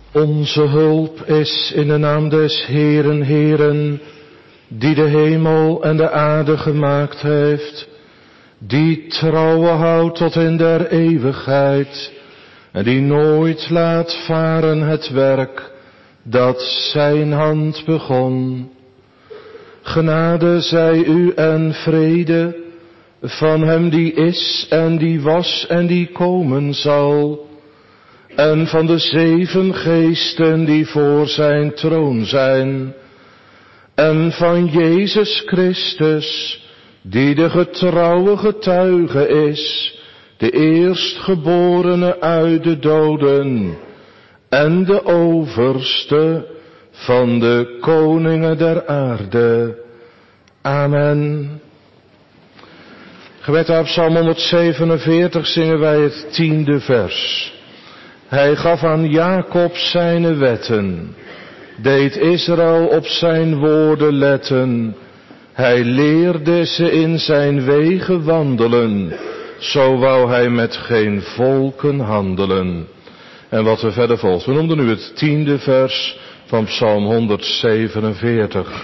Onze hulp is in de naam des Heeren, Heeren, die de hemel en de aarde gemaakt heeft, die trouwe houdt tot in der eeuwigheid, en die nooit laat varen het werk dat zijn hand begon. Genade zij u en vrede van hem die is en die was en die komen zal, en van de 7 geesten die voor zijn troon zijn, en van Jezus Christus, die de getrouwe getuige is, de eerstgeborene uit de doden, en de overste van de koningen der aarde. Amen. Gebed uit Psalm 147 zingen wij het 10e vers. Hij gaf aan Jacob zijn wetten, deed Israël op zijn woorden letten. Hij leerde ze in zijn wegen wandelen, zo wou hij met geen volken handelen. En wat er verder volgt, we noemden nu het 10e vers van Psalm 147.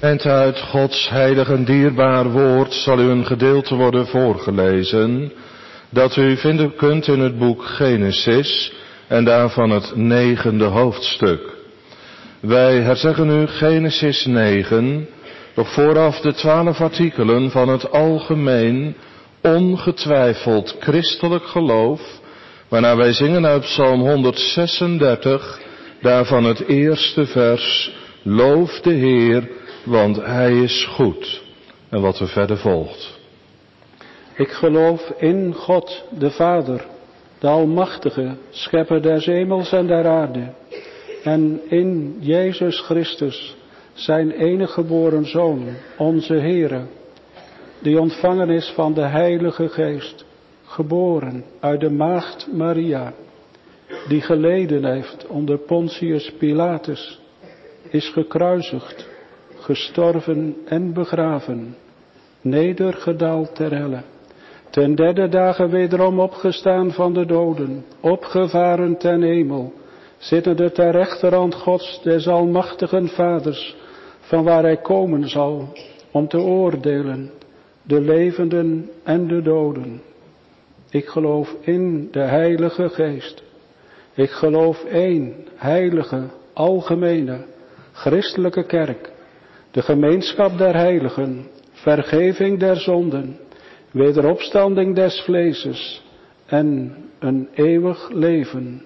En uit Gods heilig en dierbaar woord zal u een gedeelte worden voorgelezen, dat u vinden kunt in het boek Genesis en daarvan het 9e hoofdstuk. Wij herzeggen u Genesis 9, doch vooraf de 12 artikelen van het algemeen, ongetwijfeld christelijk geloof, waarna wij zingen uit Psalm 136, daarvan het eerste vers, loof de Heer, want Hij is goed. En wat er verder volgt. Ik geloof in God, de Vader, de Almachtige, Schepper des hemels en der aarde, en in Jezus Christus, zijn enige geboren Zoon, onze Heere, die ontvangen is van de Heilige Geest, geboren uit de maagd Maria, die geleden heeft onder Pontius Pilatus, is gekruisigd, gestorven en begraven, nedergedaald ter helle, ten derde dagen wederom opgestaan van de doden, opgevaren ten hemel, zittende ter rechterhand Gods des almachtigen Vaders, van waar Hij komen zal, om te oordelen, de levenden en de doden. Ik geloof in de Heilige Geest. Ik geloof één heilige, algemene, christelijke kerk, de gemeenschap der heiligen, vergeving der zonden, wederopstanding des vleeses en een eeuwig leven.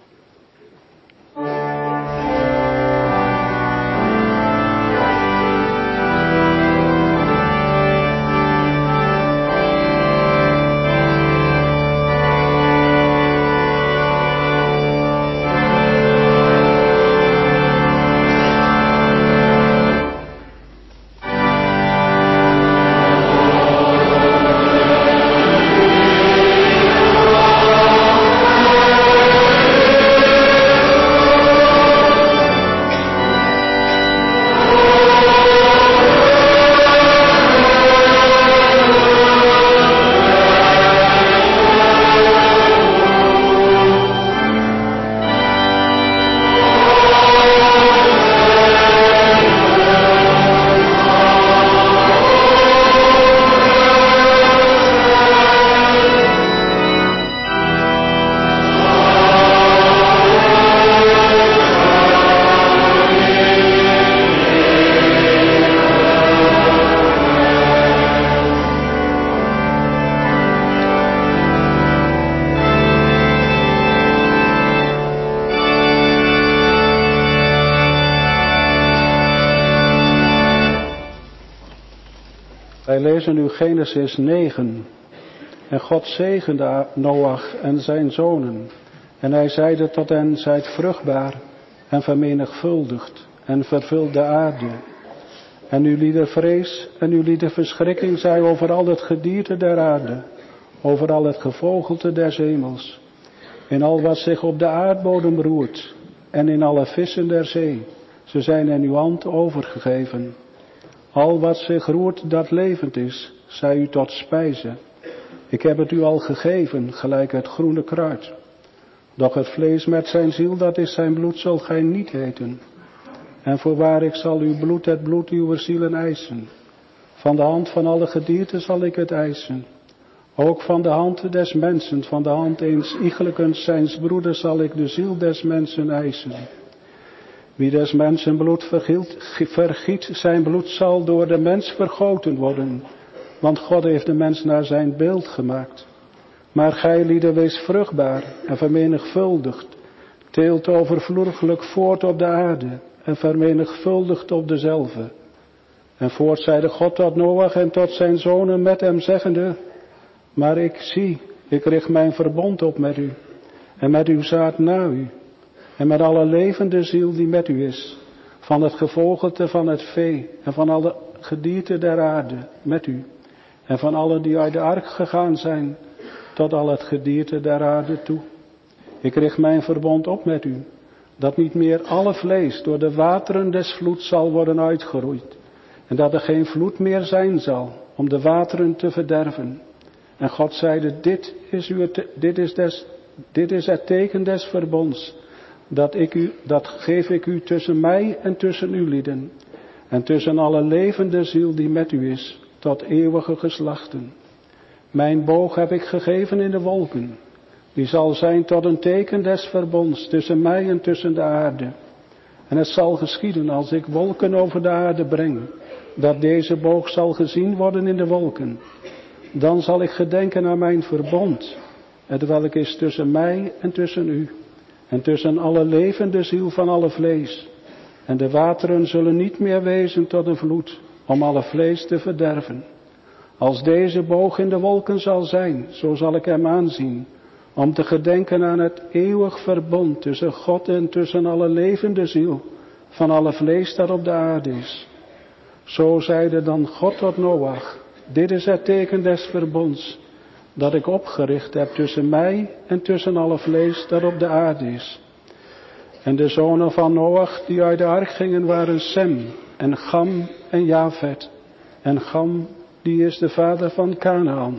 Wij lezen nu Genesis 9. En God zegende Noach en zijn zonen. En hij zeide tot hen, zijt vruchtbaar en vermenigvuldigd en vervult de aarde. En uw lieder vrees en uw lieder verschrikking zij over al het gedierte der aarde, over al het gevogelte des hemels, in al wat zich op de aardbodem roert en in alle vissen der zee. Ze zijn in uw hand overgegeven. Al wat zich roert dat levend is, zij u tot spijze. Ik heb het u al gegeven, gelijk het groene kruid. Doch het vlees met zijn ziel, dat is zijn bloed, zult gij niet eten. En voorwaar, ik zal uw bloed, het bloed uw zielen eisen. Van de hand van alle gedierte zal ik het eisen. Ook van de hand des mensen, van de hand eens iegelijkens zijns broeders zal ik de ziel des mensen eisen. Wie des mensen bloed vergiet, zijn bloed zal door de mens vergoten worden. Want God heeft de mens naar zijn beeld gemaakt. Maar gij lieden, wees vruchtbaar en vermenigvuldigd. Teelt overvloedig voort op de aarde en vermenigvuldigt op dezelve. En voort zeide God tot Noach en tot zijn zonen met hem zeggende, maar ik richt mijn verbond op met u en met uw zaad na u. En met alle levende ziel die met u is, van het gevogelte van het vee en van alle gedierte der aarde met u. En van allen die uit de ark gegaan zijn, tot al het gedierte der aarde toe. Ik richt mijn verbond op met u, dat niet meer alle vlees door de wateren des vloeds zal worden uitgeroeid. En dat er geen vloed meer zijn zal, om de wateren te verderven. En God zeide, dit is het teken des verbonds. Dat geef ik u tussen mij en tussen uw lieden. en tussen alle levende ziel die met u is, tot eeuwige geslachten. Mijn boog heb ik gegeven in de wolken, die zal zijn tot een teken des verbonds tussen mij en tussen de aarde. En het zal geschieden als ik wolken over de aarde breng, dat deze boog zal gezien worden in de wolken. Dan zal ik gedenken aan mijn verbond, hetwelk is tussen mij en tussen u, en tussen alle levende ziel van alle vlees. En de wateren zullen niet meer wezen tot een vloed, om alle vlees te verderven. Als deze boog in de wolken zal zijn, zo zal ik hem aanzien, om te gedenken aan het eeuwig verbond tussen God en tussen alle levende ziel van alle vlees dat op de aarde is. Zo zeide dan God tot Noach, dit is het teken des verbonds, dat ik opgericht heb tussen mij en tussen alle vlees dat op de aarde is. En de zonen van Noach die uit de ark gingen waren Sem en Cham en Jafet. En Cham die is de vader van Kanaan.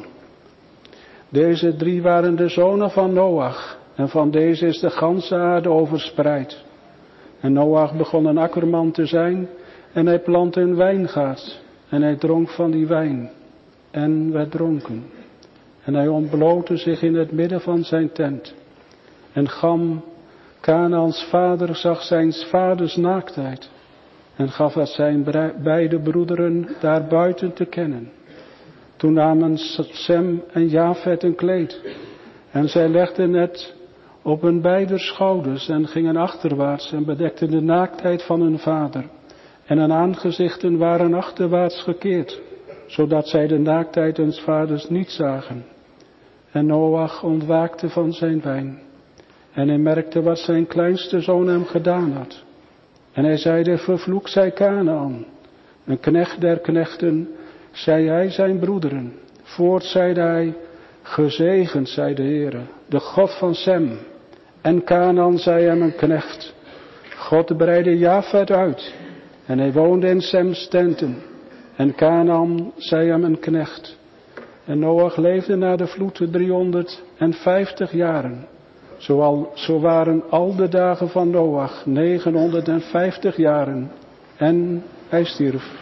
Deze 3 waren de zonen van Noach en van deze is de ganse aarde overspreid. En Noach begon een akkerman te zijn en hij plantte een wijngaard en hij dronk van die wijn en werd dronken. En hij ontblootte zich in het midden van zijn tent. En Cham, Kanaans vader, zag zijn vaders naaktheid en gaf het zijn beide broederen daarbuiten te kennen. Toen namen Sem en Jafet een kleed en zij legden het op hun beider schouders en gingen achterwaarts en bedekten de naaktheid van hun vader. En hun aangezichten waren achterwaarts gekeerd, zodat zij de naaktheid huns vaders niet zagen. En Noach ontwaakte van zijn wijn. En hij merkte wat zijn kleinste zoon hem gedaan had. En hij zeide, vervloekt zij Kanaan. Een knecht der knechten, zei hij zijn broederen. Voort zeide hij, gezegend zij de Heere, de God van Sem. En Kanaan zei hem een knecht. God breidde Jafet uit. En hij woonde in Sems tenten. En Kanaan zei hem een knecht. En Noach leefde na de vloed 350 jaren. Zo waren al de dagen van Noach 950 jaren. En hij stierf.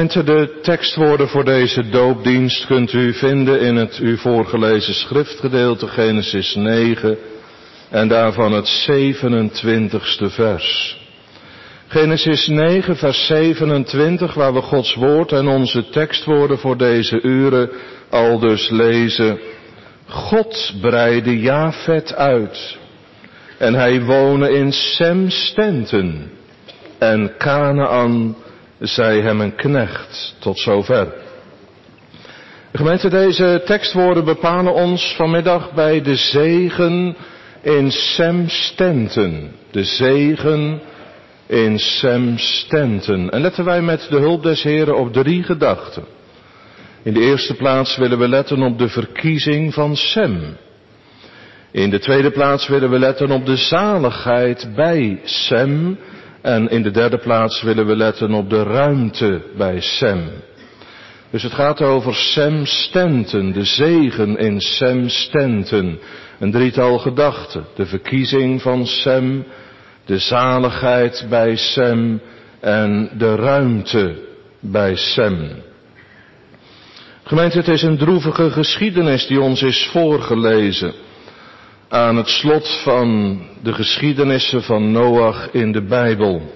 Gemeente, de tekstwoorden voor deze doopdienst kunt u vinden in het u voorgelezen schriftgedeelte Genesis 9 en daarvan het 27e vers. Genesis 9 vers 27 waar we Gods woord en onze tekstwoorden voor deze uren aldus lezen. God breidde Jafet uit en hij woonde in Sems tenten en Kanaan zij hem een knecht, tot zover. Gemeente, deze tekstwoorden bepalen ons vanmiddag bij de zegen in Sems tenten. De zegen in Sems tenten. En letten wij met de hulp des Heren op 3 gedachten. In de eerste plaats willen we letten op de verkiezing van Sem. In de tweede plaats willen we letten op de zaligheid bij Sem. En in de derde plaats willen we letten op de ruimte bij Sem. Dus het gaat over Sems tenten, de zegen in Sems tenten. Een 3-tal gedachten. De verkiezing van Sem, de zaligheid bij Sem en de ruimte bij Sem. Gemeente, het is een droevige geschiedenis die ons is voorgelezen. Aan het slot van de geschiedenissen van Noach in de Bijbel.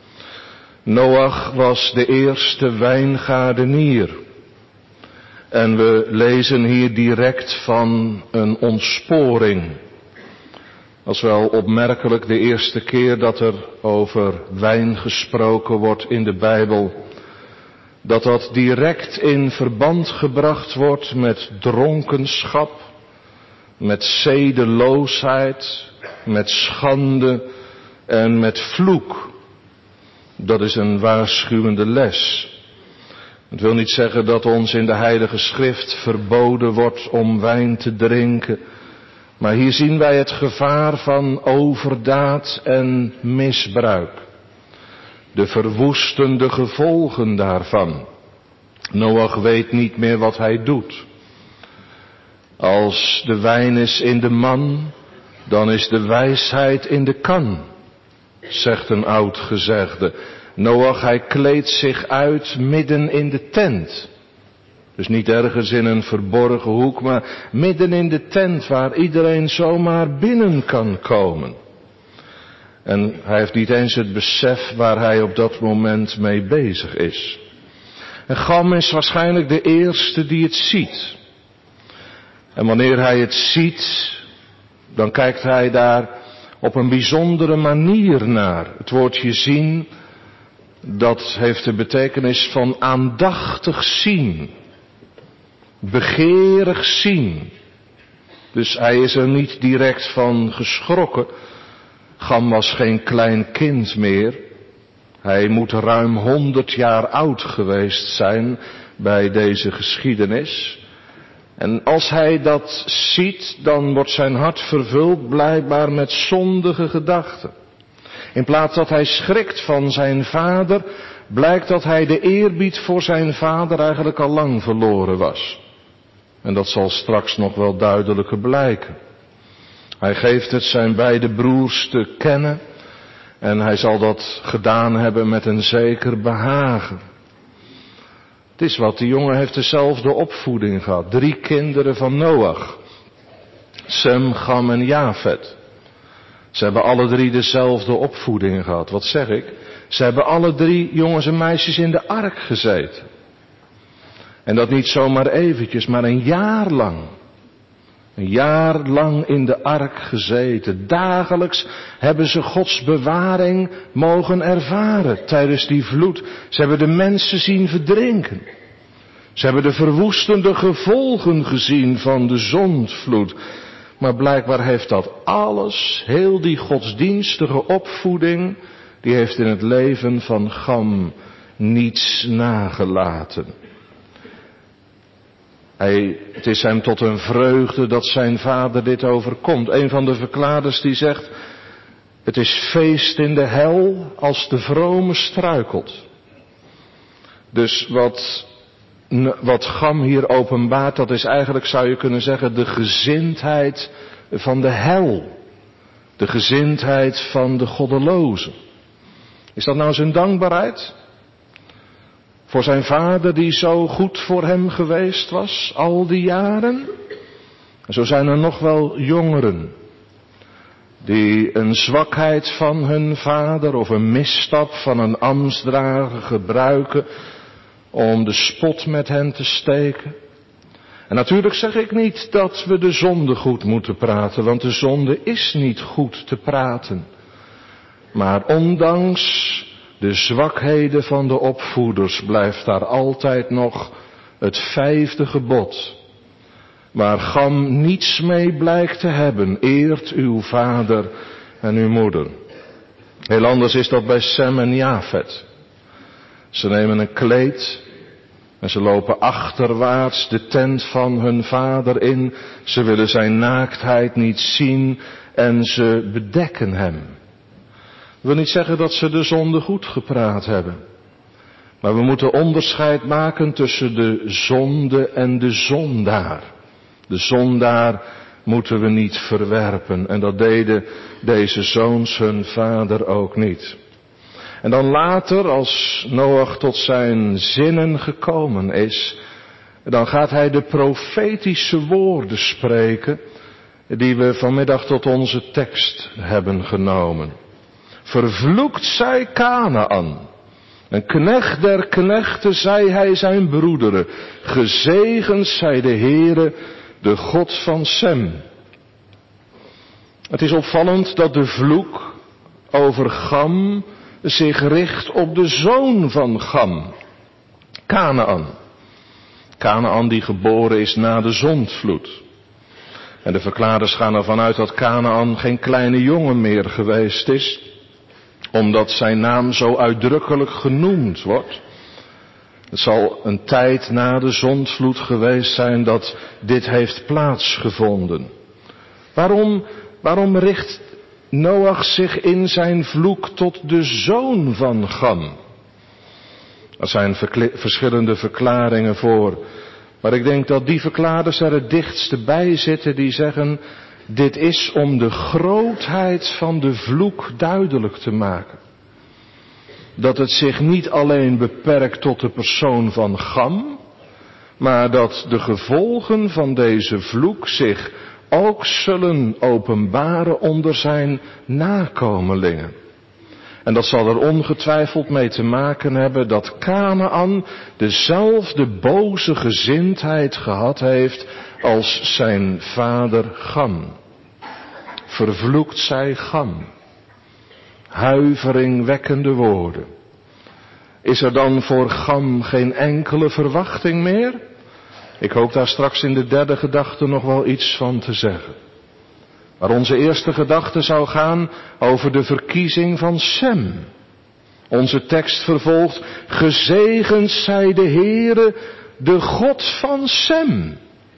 Noach was de eerste wijngaardenier. En we lezen hier direct van een ontsporing. Dat is wel opmerkelijk de eerste keer dat er over wijn gesproken wordt in de Bijbel. Dat direct in verband gebracht wordt met dronkenschap, met zedeloosheid, met schande en met vloek. Dat is een waarschuwende les. Het wil niet zeggen dat ons in de Heilige Schrift verboden wordt om wijn te drinken. Maar hier zien wij het gevaar van overdaad en misbruik. De verwoestende gevolgen daarvan. Noach weet niet meer wat hij doet. Als de wijn is in de man, dan is de wijsheid in de kan, zegt een oud gezegde. Noach, hij kleedt zich uit midden in de tent. Dus niet ergens in een verborgen hoek, maar midden in de tent waar iedereen zomaar binnen kan komen. En hij heeft niet eens het besef waar hij op dat moment mee bezig is. En Cham is waarschijnlijk de eerste die het ziet. En wanneer hij het ziet, dan kijkt hij daar op een bijzondere manier naar. Het woordje zien, dat heeft de betekenis van aandachtig zien. Begeerig zien. Dus hij is er niet direct van geschrokken. Cham was geen klein kind meer. Hij moet ruim 100 jaar oud geweest zijn bij deze geschiedenis. En als hij dat ziet, dan wordt zijn hart vervuld blijkbaar met zondige gedachten. In plaats dat hij schrikt van zijn vader, blijkt dat hij de eerbied voor zijn vader eigenlijk al lang verloren was. En dat zal straks nog wel duidelijker blijken. Hij geeft het zijn beide broers te kennen en hij zal dat gedaan hebben met een zeker behagen. Het is wat, die jongen heeft dezelfde opvoeding gehad. 3 kinderen van Noach. Sem, Cham en Jafet. Ze hebben alle 3 dezelfde opvoeding gehad. Wat zeg ik? Ze hebben alle 3 jongens en meisjes in de ark gezeten. En dat niet zomaar eventjes, maar een jaar lang. Een jaar lang in de ark gezeten. Dagelijks hebben ze Gods bewaring mogen ervaren tijdens die vloed. Ze hebben de mensen zien verdrinken. Ze hebben de verwoestende gevolgen gezien van de zondvloed. Maar blijkbaar heeft dat alles, heel die godsdienstige opvoeding, die heeft in het leven van Cham niets nagelaten. Het is hem tot een vreugde dat zijn vader dit overkomt. Een van de verklaarders die zegt, het is feest in de hel als de vrome struikelt. Dus wat Cham hier openbaart, dat is eigenlijk, zou je kunnen zeggen, de gezindheid van de hel. De gezindheid van de goddelozen. Is dat nou zijn dankbaarheid? Voor zijn vader die zo goed voor hem geweest was, al die jaren. En zo zijn er nog wel jongeren die een zwakheid van hun vader of een misstap van een ambtsdrager gebruiken om de spot met hen te steken. En natuurlijk zeg ik niet dat we de zonde goed moeten praten, want de zonde is niet goed te praten. Maar ondanks de zwakheden van de opvoeders blijft daar altijd nog het 5e gebod. Waar Cham niets mee blijkt te hebben, eert uw vader en uw moeder. Heel anders is dat bij Sem en Jafet. Ze nemen een kleed en ze lopen achterwaarts de tent van hun vader in. Ze willen zijn naaktheid niet zien en ze bedekken hem. Dat wil niet zeggen dat ze de zonde goed gepraat hebben. Maar we moeten onderscheid maken tussen de zonde en de zondaar. De zondaar moeten we niet verwerpen. En dat deden deze zoons hun vader ook niet. En dan later, als Noach tot zijn zinnen gekomen is, dan gaat hij de profetische woorden spreken die we vanmiddag tot onze tekst hebben genomen. Vervloekt zij Kanaan. Een knecht der knechten, zei hij zijn broederen. Gezegend zij de Heere, de God van Sem. Het is opvallend dat de vloek over Cham zich richt op de zoon van Cham, Kanaan. Kanaan die geboren is na de zondvloed. En de verklaarders gaan ervan uit dat Kanaan geen kleine jongen meer geweest is, omdat zijn naam zo uitdrukkelijk genoemd wordt. Het zal een tijd na de zondvloed geweest zijn dat dit heeft plaatsgevonden. Waarom richt Noach zich in zijn vloek tot de zoon van Cham? Er zijn verschillende verklaringen voor. Maar ik denk dat die verklaarders er het dichtste bij zitten die zeggen: dit is om de grootheid van de vloek duidelijk te maken. Dat het zich niet alleen beperkt tot de persoon van Cham, maar dat de gevolgen van deze vloek zich ook zullen openbaren onder zijn nakomelingen. En dat zal er ongetwijfeld mee te maken hebben dat Kanaan dezelfde boze gezindheid gehad heeft als zijn vader Cham. Vervloekt zij Cham. Huiveringwekkende woorden. Is er dan voor Cham geen enkele verwachting meer? Ik hoop daar straks in de 3e gedachte nog wel iets van te zeggen. Maar onze eerste gedachte zou gaan over de verkiezing van Sem. Onze tekst vervolgt: gezegend zij de Heere, de God van Sem.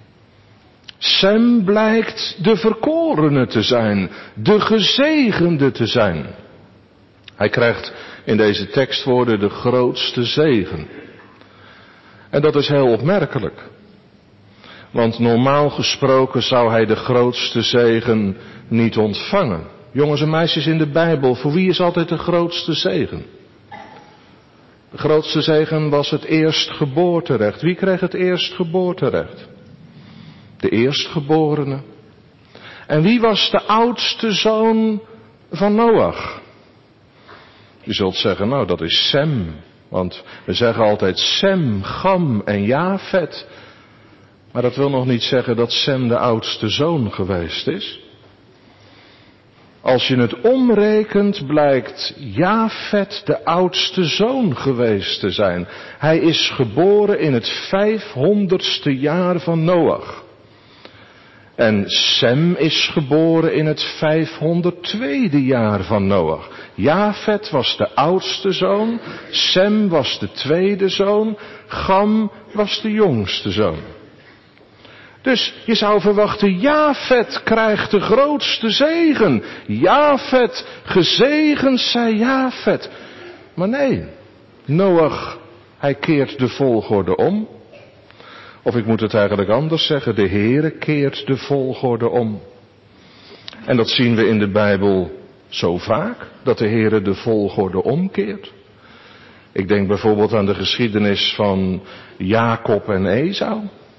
Sem blijkt de verkorene te zijn, de gezegende te zijn. Hij krijgt in deze tekstwoorden de grootste zegen. En dat is heel opmerkelijk. Want normaal gesproken zou hij de grootste zegen niet ontvangen. Jongens en meisjes in de Bijbel, voor wie is altijd de grootste zegen? De grootste zegen was het eerstgeboorterecht. Wie kreeg het eerstgeboorterecht? De eerstgeborene. En wie was de oudste zoon van Noach? Je zult zeggen, nou dat is Sem. Want we zeggen altijd Sem, Cham en Jafet. Maar dat wil nog niet zeggen dat Sem de oudste zoon geweest is. Als je het omrekent, blijkt Jafet de oudste zoon geweest te zijn. Hij is geboren in het 500ste jaar van Noach. En Sem is geboren in het 502e jaar van Noach. Jafet was de oudste zoon, Sem was de tweede zoon, Cham was de jongste zoon. Dus je zou verwachten, Jafet krijgt de grootste zegen. Jafet, gezegend zij Jafet. Maar nee, Noach, hij keert de volgorde om. Of ik moet het eigenlijk anders zeggen, de Heere keert de volgorde om. En dat zien we in de Bijbel zo vaak, dat de Heere de volgorde omkeert. Ik denk bijvoorbeeld aan de geschiedenis van Jacob en Esau.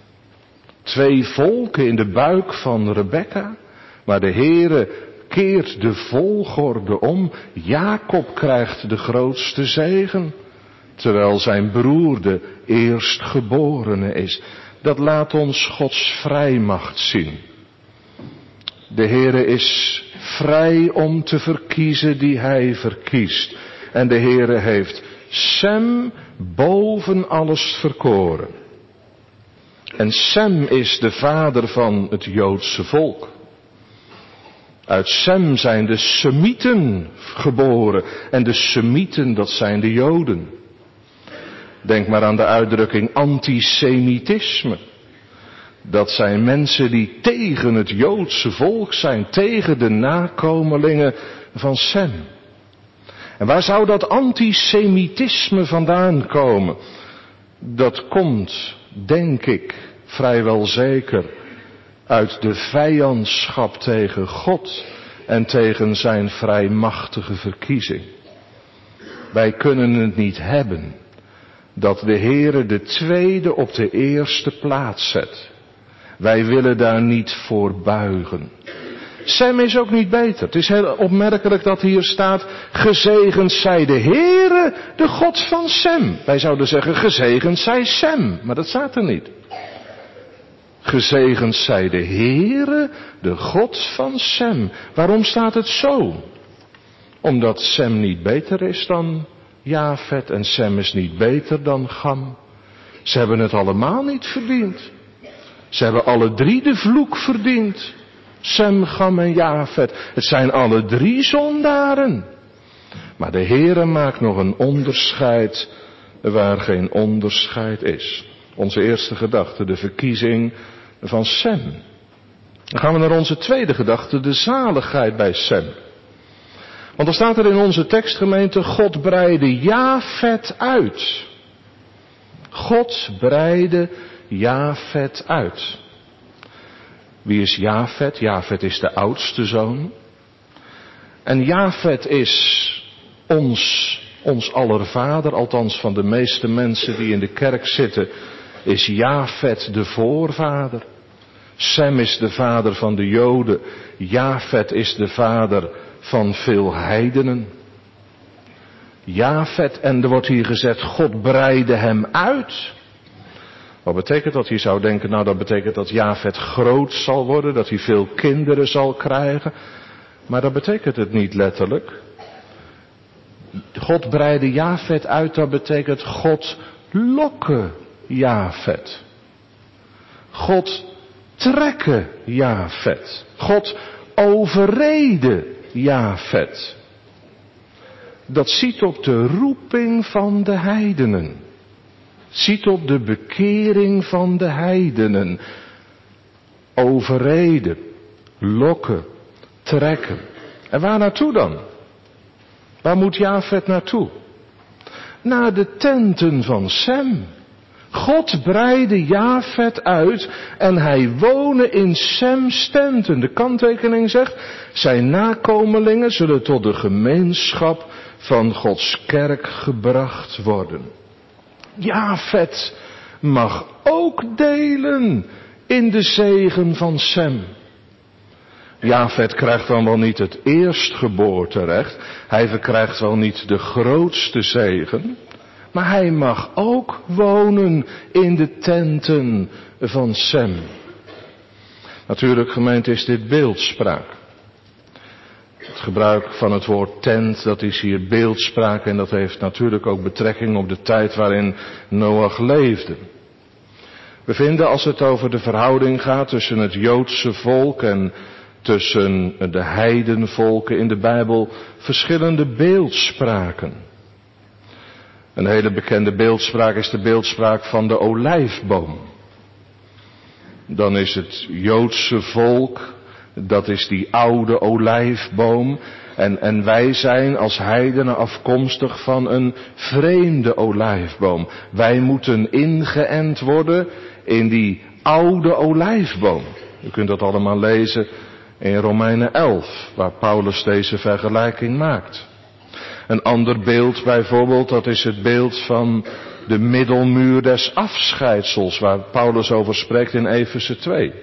2 volken in de buik van Rebekka. Maar de Heere keert de volgorde om. Jacob krijgt de grootste zegen. Terwijl zijn broer de eerstgeborene is. Dat laat ons Gods vrijmacht zien. De Heere is vrij om te verkiezen die hij verkiest. En de Heere heeft Sem boven alles verkoren. En Sem is de vader van het Joodse volk. Uit Sem zijn de Semieten geboren. En de Semieten, dat zijn de Joden. Denk maar aan de uitdrukking antisemitisme. Dat zijn mensen die tegen het Joodse volk zijn. Tegen de nakomelingen van Sem. En waar zou dat antisemitisme vandaan komen? Dat komt, denk ik, vrijwel zeker uit de vijandschap tegen God en tegen zijn vrijmachtige verkiezing. Wij kunnen het niet hebben dat de Heere de tweede op de eerste plaats zet. Wij willen daar niet voor buigen. Sem is ook niet beter. Het is heel opmerkelijk dat hier staat, gezegend zij de Heere, de God van Sem. Wij zouden zeggen, gezegend zij Sem, maar dat staat er niet. Gezegend zij de Heere, de God van Sem. Waarom staat het zo? Omdat Sem niet beter is dan Jafet en Sem is niet beter dan Cham. Ze hebben het allemaal niet verdiend. Ze hebben alle 3 de vloek verdiend. Sem, Cham en Jafet. Het zijn alle 3 zondaren. Maar de Heere maakt nog een onderscheid waar geen onderscheid is. Onze eerste gedachte, de verkiezing van Sem. Dan gaan we naar onze tweede gedachte, de zaligheid bij Sem. Want er staat er in onze tekstgemeente, God breidde Jafet uit. God breidde Jafet uit. Wie is Jafet? Jafet is de oudste zoon. En Jafet is ons aller vader, althans van de meeste mensen die in de kerk zitten, is Jafet de voorvader. Sem is de vader van de Joden. Jafet is de vader van veel heidenen. Jafet, en er wordt hier gezegd, God breidde hem uit. Wat betekent dat? Je zou denken, nou dat betekent dat Jafet groot zal worden, dat hij veel kinderen zal krijgen. Maar dat betekent het niet letterlijk. God breidde Jafet uit, dat betekent God lokke Jafet. God trekke Jafet. God overrede Jafet. Dat ziet op de roeping van de heidenen. Ziet op de bekering van de heidenen. Overreden, lokken, trekken. En waar naartoe dan? Waar moet Jafet naartoe? Naar de tenten van Sem. God breidde Jafet uit en hij woonde in Sems tenten. De kanttekening zegt, zijn nakomelingen zullen tot de gemeenschap van Gods kerk gebracht worden. Jafet mag ook delen in de zegen van Sem. Jafet krijgt dan wel niet het eerstgeboorterecht. Hij verkrijgt wel niet de grootste zegen. Maar hij mag ook wonen in de tenten van Sem. Natuurlijk, gemeente, is dit beeldspraak. Het gebruik van het woord tent, dat is hier beeldspraak en dat heeft natuurlijk ook betrekking op de tijd waarin Noach leefde. We vinden, als het over de verhouding gaat tussen het Joodse volk en tussen de heidenvolken in de Bijbel, verschillende beeldspraken. Een hele bekende beeldspraak is de beeldspraak van de olijfboom. Dan is het Joodse volk, dat is die oude olijfboom. En wij zijn als heidenen afkomstig van een vreemde olijfboom. Wij moeten ingeënt worden in die oude olijfboom. U kunt dat allemaal lezen in Romeinen 11, waar Paulus deze vergelijking maakt. Een ander beeld bijvoorbeeld, dat is het beeld van de middelmuur des afscheidsels, waar Paulus over spreekt in Efeze 2.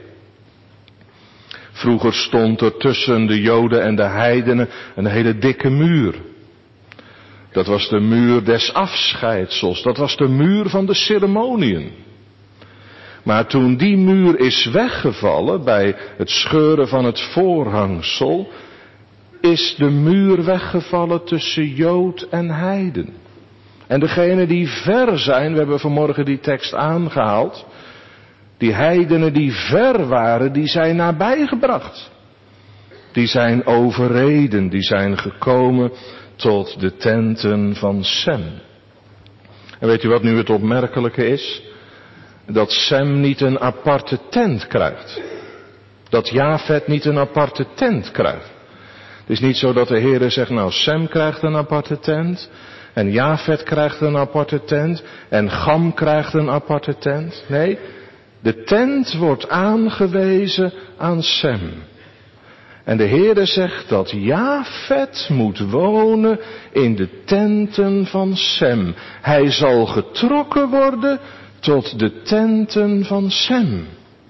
Vroeger stond er tussen de Joden en de heidenen een hele dikke muur. Dat was de muur des afscheidsels, dat was de muur van de ceremoniën. Maar toen die muur is weggevallen bij het scheuren van het voorhangsel, is de muur weggevallen tussen Jood en heiden. En degenen die ver zijn, we hebben vanmorgen die tekst aangehaald, die heidenen die ver waren, die zijn nabijgebracht. Die zijn overreden, die zijn gekomen tot de tenten van Sem. En weet u wat nu het opmerkelijke is? Dat Sem niet een aparte tent krijgt. Dat Jafet niet een aparte tent krijgt. Het is niet zo dat de Heere zegt, nou Sem krijgt een aparte tent. En Jafet krijgt een aparte tent. En Gam krijgt een aparte tent. Nee, de tent wordt aangewezen aan Sem. En de Heere zegt dat Jafet moet wonen in de tenten van Sem. Hij zal getrokken worden tot de tenten van Sem.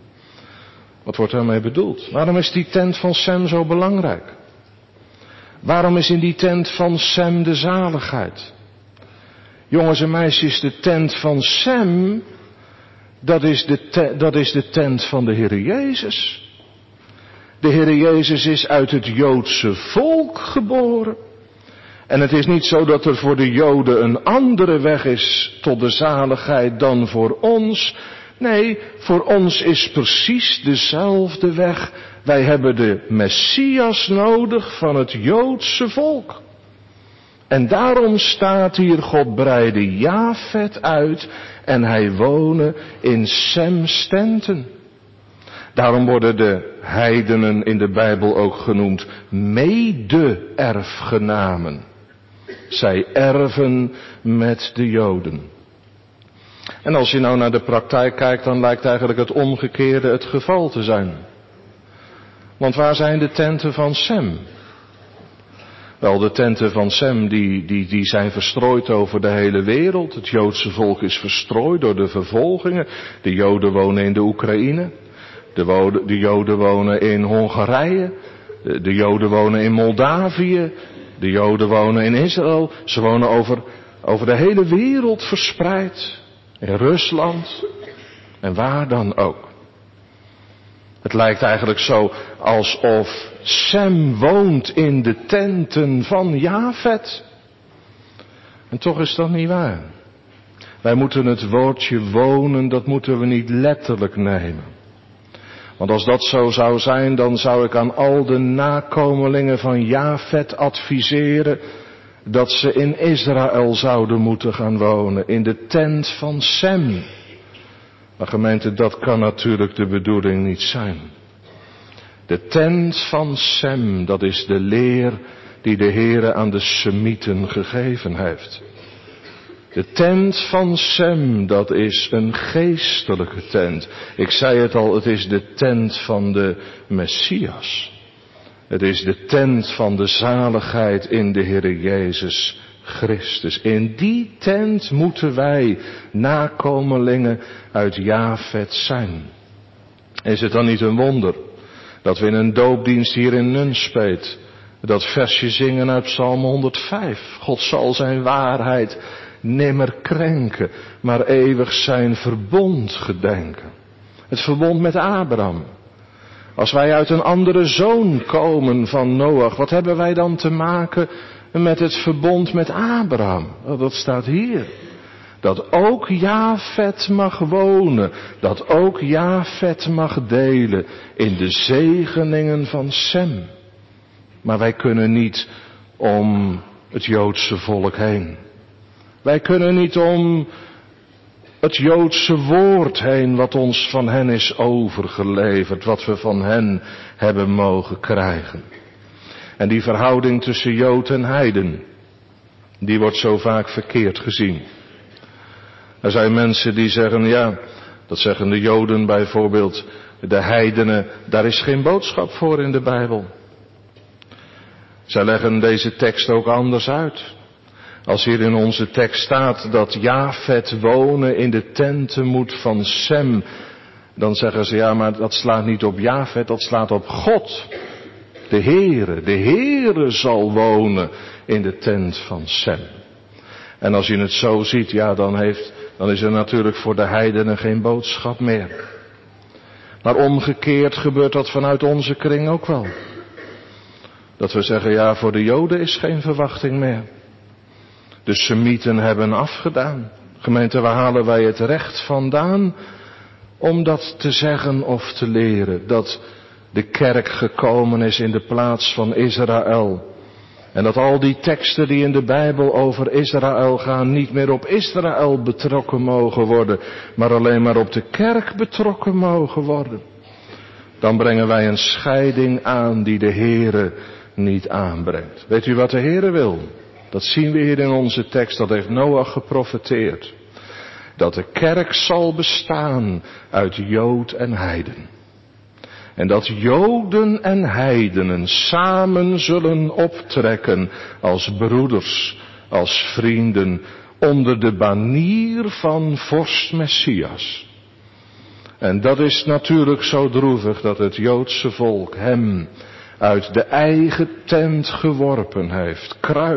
Wat wordt daarmee bedoeld? Waarom is die tent van Sem zo belangrijk? Waarom is in die tent van Sem de zaligheid? Jongens en meisjes, de tent van Sem, dat is de tent van de Heere Jezus. De Heere Jezus is uit het Joodse volk geboren. En het is niet zo dat er voor de Joden een andere weg is tot de zaligheid dan voor ons. Nee, voor ons is precies dezelfde weg. Wij hebben de Messias nodig van het Joodse volk. En daarom staat hier, God breidde Jafet uit en hij woonde in Sems tenten. Daarom worden de heidenen in de Bijbel ook genoemd mede-erfgenamen. Zij erven met de Joden. En als je nou naar de praktijk kijkt, dan lijkt eigenlijk het omgekeerde het geval te zijn. Want waar zijn de tenten van Sem? Wel, de tenten van Sem die zijn verstrooid over de hele wereld. Het Joodse volk is verstrooid door de vervolgingen. De Joden wonen in de Oekraïne. De Joden wonen in Hongarije. De Joden wonen in Moldavië. De Joden wonen in Israël. Ze wonen over de hele wereld verspreid. In Rusland. En waar dan ook. Het lijkt eigenlijk zo alsof Sem woont in de tenten van Jafet. En toch is dat niet waar. Wij moeten het woordje wonen, dat moeten we niet letterlijk nemen. Want als dat zo zou zijn, dan zou ik aan al de nakomelingen van Jafet adviseren dat ze in Israël zouden moeten gaan wonen, in de tent van Sem. Maar gemeente, dat kan natuurlijk de bedoeling niet zijn. De tent van Sem, dat is de leer die de Heere aan de Semieten gegeven heeft. De tent van Sem, dat is een geestelijke tent. Ik zei het al, het is de tent van de Messias. Het is de tent van de zaligheid in de Heere Jezus Christus. In die tent moeten wij nakomelingen uit Jafet zijn. Is het dan niet een wonder dat we in een doopdienst hier in Nunspeet dat versje zingen uit Psalm 105. God zal zijn waarheid nimmer krenken, maar eeuwig zijn verbond gedenken. Het verbond met Abraham. Als wij uit een andere zoon komen van Noach, wat hebben wij dan te maken met het verbond met Abraham? Dat staat hier. Dat ook Jafet mag wonen, dat ook Jafet mag delen in de zegeningen van Sem. Maar wij kunnen niet om het Joodse volk heen. Wij kunnen niet om het Joodse woord heen wat ons van hen is overgeleverd, wat we van hen hebben mogen krijgen. En die verhouding tussen Jood en heiden, die wordt zo vaak verkeerd gezien. Er zijn mensen die zeggen, ja, dat zeggen de Joden bijvoorbeeld, de heidenen, daar is geen boodschap voor in de Bijbel. Zij leggen deze tekst ook anders uit. Als hier in onze tekst staat dat Jafet wonen in de tenten moet van Sem, dan zeggen ze ja, maar dat slaat niet op Jafet, dat slaat op God. De Heere zal wonen in de tent van Sem. En als je het zo ziet, ja, dan is er natuurlijk voor de heidenen geen boodschap meer. Maar omgekeerd gebeurt dat vanuit onze kring ook wel. Dat we zeggen, ja, voor de Joden is geen verwachting meer. De Semieten hebben afgedaan. Gemeente, waar halen wij het recht vandaan om dat te zeggen of te leren? Dat de kerk gekomen is in de plaats van Israël. En dat al die teksten die in de Bijbel over Israël gaan niet meer op Israël betrokken mogen worden, maar alleen maar op de kerk betrokken mogen worden. Dan brengen wij een scheiding aan die de Heere niet aanbrengt. Weet u wat de Heere wil? Dat zien we hier in onze tekst, dat heeft Noach geprofeteerd. Dat de kerk zal bestaan uit Jood en heiden. En dat Joden en heidenen samen zullen optrekken als broeders, als vrienden, onder de banier van vorst Messias. En dat is natuurlijk zo droevig dat het Joodse volk hem uit de eigen tent geworpen heeft.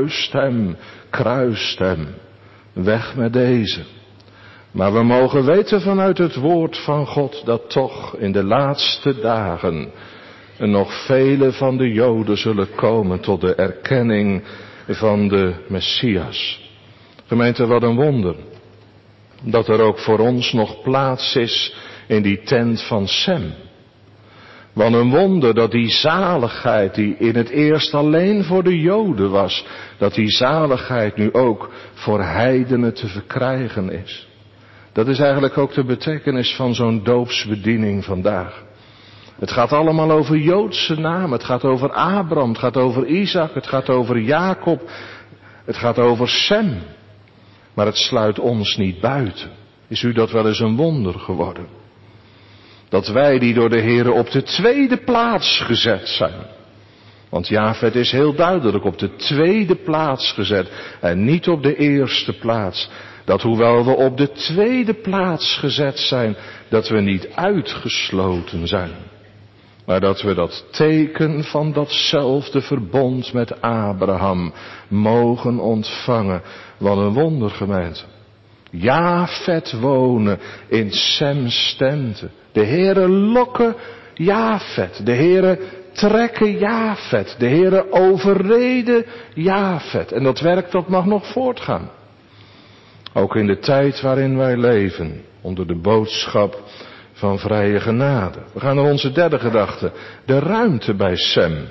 Kruist hem, weg met deze. Maar we mogen weten vanuit het woord van God dat toch in de laatste dagen nog vele van de Joden zullen komen tot de erkenning van de Messias. Gemeente, wat een wonder. Dat er ook voor ons nog plaats is in die tent van Sem. Wat een wonder dat die zaligheid die in het eerst alleen voor de Joden was, dat die zaligheid nu ook voor heidenen te verkrijgen is. Dat is eigenlijk ook de betekenis van zo'n doopsbediening vandaag. Het gaat allemaal over Joodse namen. Het gaat over Abraham, het gaat over Isaac, het gaat over Jacob, het gaat over Sem. Maar het sluit ons niet buiten. Is u dat wel eens een wonder geworden? Dat wij die door de Heere op de tweede plaats gezet zijn. Want Jafet is heel duidelijk op de tweede plaats gezet en niet op de eerste plaats. Dat hoewel we op de tweede plaats gezet zijn, dat we niet uitgesloten zijn. Maar dat we dat teken van datzelfde verbond met Abraham mogen ontvangen. Wat een wonder, gemeente. Jafet wonen in Sems tenten. De Heere lokken Jafet. De Heere trekken Jafet. De Heere overreden Jafet. En dat werk dat mag nog voortgaan. Ook in de tijd waarin wij leven. Onder de boodschap van vrije genade. We gaan naar onze derde gedachte. De ruimte bij Sem.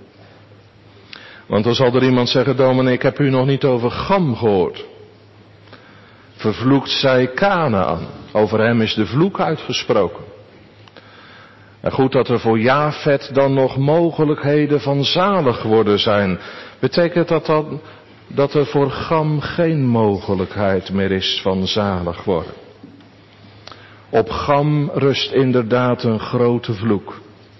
Want dan zal er iemand zeggen, dominee, ik heb u nog niet over Cham gehoord. Vervloekt zij Kanaan. Over hem is de vloek uitgesproken. En goed dat er voor Jafet dan nog mogelijkheden van zalig worden zijn. Betekent dat dan dat er voor Cham geen mogelijkheid meer is van zalig worden? Op Cham rust inderdaad een grote vloek.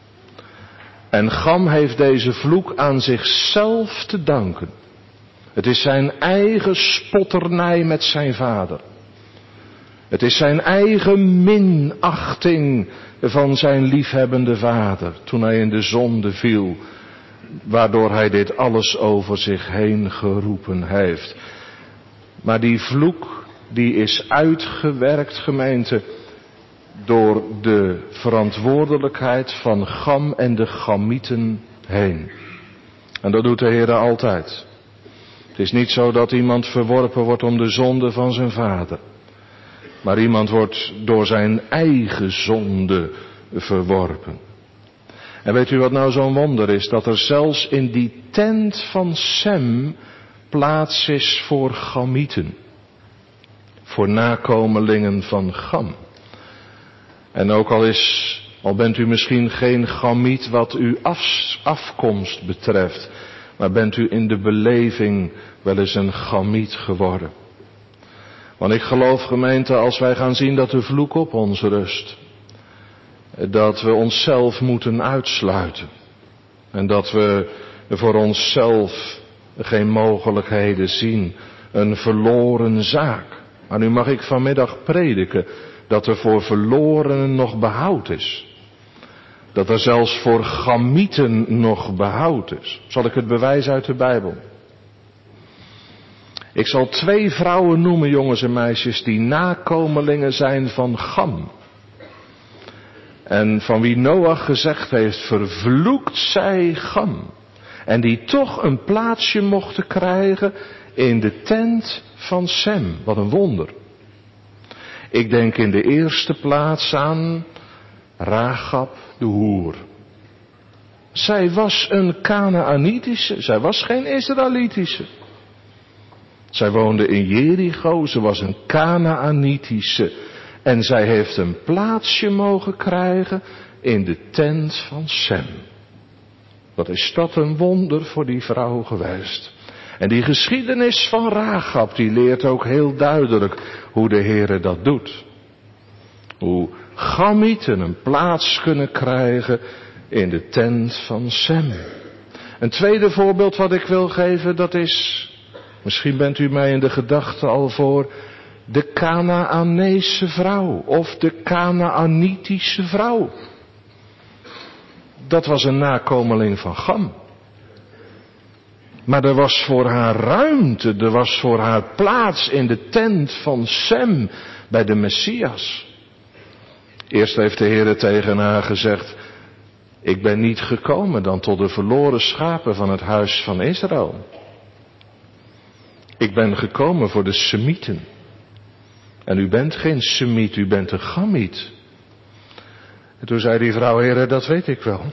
En Cham heeft deze vloek aan zichzelf te danken. Het is zijn eigen spotternij met zijn vader. Het is zijn eigen minachting van zijn liefhebbende vader toen hij in de zonde viel, waardoor hij dit alles over zich heen geroepen heeft. Maar die vloek die is uitgewerkt, gemeente, door de verantwoordelijkheid van Cham en de Chamieten heen. En dat doet de Heer altijd. Het is niet zo dat iemand verworpen wordt om de zonde van zijn vader. Maar iemand wordt door zijn eigen zonde verworpen. En weet u wat nou zo'n wonder is? Dat er zelfs in die tent van Sem plaats is voor Chamieten. Voor nakomelingen van Cham. En ook al bent u misschien geen Chamiet wat uw afkomst betreft. Maar bent u in de beleving wel eens een Chamiet geworden. Want ik geloof, gemeente, als wij gaan zien dat de vloek op ons rust. Dat we onszelf moeten uitsluiten. En dat we voor onszelf geen mogelijkheden zien. Een verloren zaak. Maar nu mag ik vanmiddag prediken dat er voor verlorenen nog behoud is. Dat er zelfs voor gamieten nog behoud is. Zal ik het bewijzen uit de Bijbel? Ik zal 2 vrouwen noemen, jongens en meisjes, die nakomelingen zijn van Cham. En van wie Noach gezegd heeft, vervloekt zij Cham. En die toch een plaatsje mochten krijgen in de tent van Sem. Wat een wonder. Ik denk in de eerste plaats aan Rachab de hoer. Zij was een Kanaanitische, zij was geen Israëlitische. Zij woonde in Jericho, ze was een Kanaanitische. En zij heeft een plaatsje mogen krijgen in de tent van Sem. Wat is dat een wonder voor die vrouw geweest. En die geschiedenis van Rachab, die leert ook heel duidelijk hoe de Heere dat doet. Hoe gamieten een plaats kunnen krijgen in de tent van Sem. Een tweede voorbeeld wat ik wil geven, dat is, misschien bent u mij in de gedachte al voor, de Kanaanese vrouw of de Kanaanitische vrouw. Dat was een nakomeling van Cham. Maar er was voor haar ruimte, er was voor haar plaats in de tent van Sem bij de Messias. Eerst heeft de Heere tegen haar gezegd, ik ben niet gekomen dan tot de verloren schapen van het huis van Israël. Ik ben gekomen voor de Semieten. En u bent geen Semiet, u bent een Gamiet. En toen zei die vrouw, Heere, dat weet ik wel.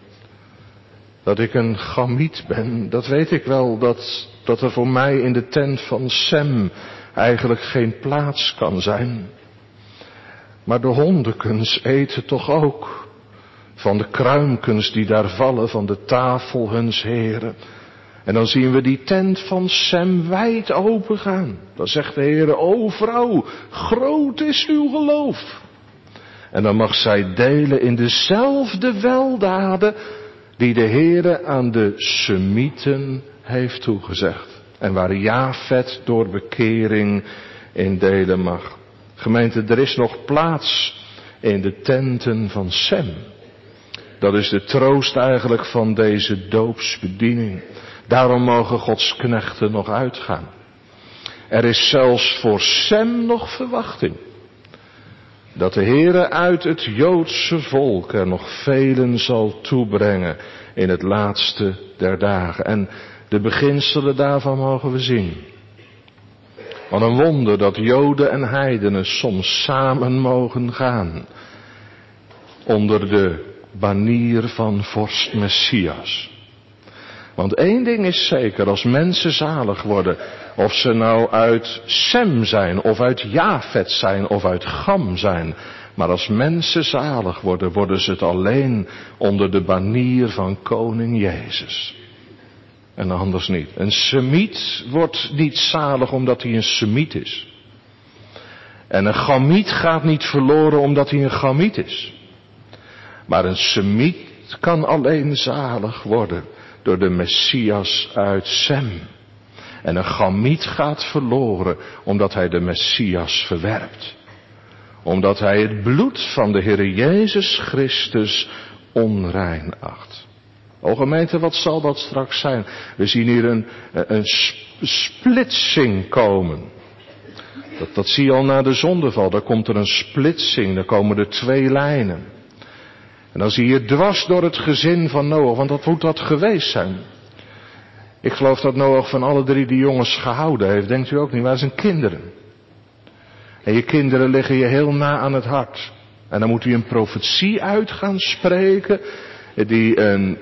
Dat ik een Gamiet ben, dat weet ik wel, dat er voor mij in de tent van Sem eigenlijk geen plaats kan zijn. Maar de hondekens eten toch ook van de kruimkens die daar vallen van de tafel huns heren. En dan zien we die tent van Sem wijd open gaan. Dan zegt de Heere, o vrouw, groot is uw geloof. En dan mag zij delen in dezelfde weldaden die de Heere aan de Semieten heeft toegezegd. En waar Jafet door bekering in delen mag. Gemeente, er is nog plaats in de tenten van Sem. Dat is de troost eigenlijk van deze doopsbediening. Daarom mogen Gods knechten nog uitgaan. Er is zelfs voor Sem nog verwachting. Dat de Heere uit het Joodse volk er nog velen zal toebrengen in het laatste der dagen. En de beginselen daarvan mogen we zien. Wat een wonder dat Joden en heidenen soms samen mogen gaan. Onder de banier van vorst Messias. Want één ding is zeker, als mensen zalig worden, of ze nou uit Sem zijn, of uit Jafet zijn, of uit Cham zijn. Maar als mensen zalig worden, worden ze het alleen onder de banier van koning Jezus. En anders niet. Een Semiet wordt niet zalig omdat hij een Semiet is. En een Gamiet gaat niet verloren omdat hij een Gamiet is. Maar een Semiet kan alleen zalig worden door de Messias uit Sem. En een Gamiet gaat verloren omdat hij de Messias verwerpt. Omdat hij het bloed van de Heere Jezus Christus onrein acht. O gemeente, wat zal dat straks zijn? We zien hier een splitsing komen. Dat zie je al na de zondeval. Daar komt er een splitsing, daar komen er 2 lijnen. En dan zie je dwars door het gezin van Noach, want wat moet dat geweest zijn? Ik geloof dat Noach van alle 3 die jongens gehouden heeft, denkt u ook niet, waar zijn kinderen. En je kinderen liggen je heel na aan het hart. En dan moet u een profetie uit gaan spreken, die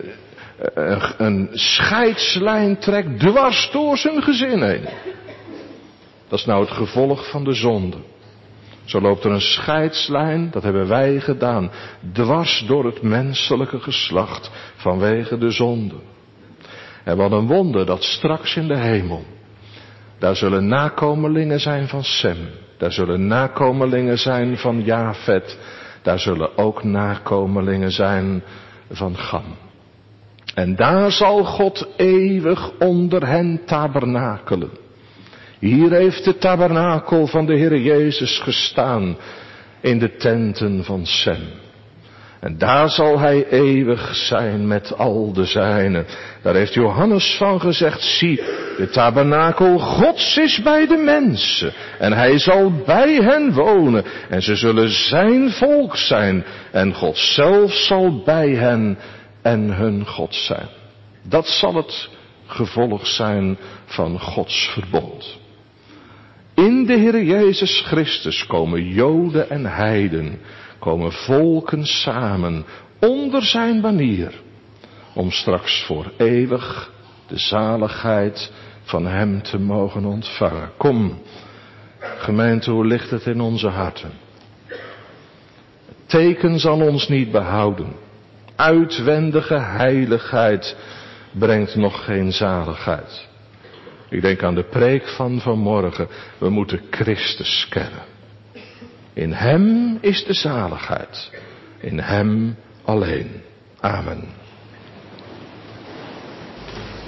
een scheidslijn trekt dwars door zijn gezin heen. Dat is nou het gevolg van de zonde. Zo loopt er een scheidslijn, dat hebben wij gedaan, dwars door het menselijke geslacht vanwege de zonde. En wat een wonder dat straks in de hemel, daar zullen nakomelingen zijn van Sem, daar zullen nakomelingen zijn van Jafet, daar zullen ook nakomelingen zijn van Cham. En daar zal God eeuwig onder hen tabernakelen. Hier heeft de tabernakel van de Heer Jezus gestaan in de tenten van Sem. En daar zal hij eeuwig zijn met al de zijnen. Daar heeft Johannes van gezegd, zie, de tabernakel Gods is bij de mensen. En hij zal bij hen wonen. En ze zullen zijn volk zijn. En God zelf zal bij hen en hun God zijn. Dat zal het gevolg zijn van Gods verbond. In de Heer Jezus Christus komen Joden en Heiden, komen volken samen onder zijn banier, om straks voor eeuwig de zaligheid van hem te mogen ontvangen. Kom, gemeente, hoe ligt het in onze harten? Het teken zal ons niet behouden. Uitwendige heiligheid brengt nog geen zaligheid. Ik denk aan de preek van vanmorgen. We moeten Christus kennen. In hem is de zaligheid. In hem alleen. Amen.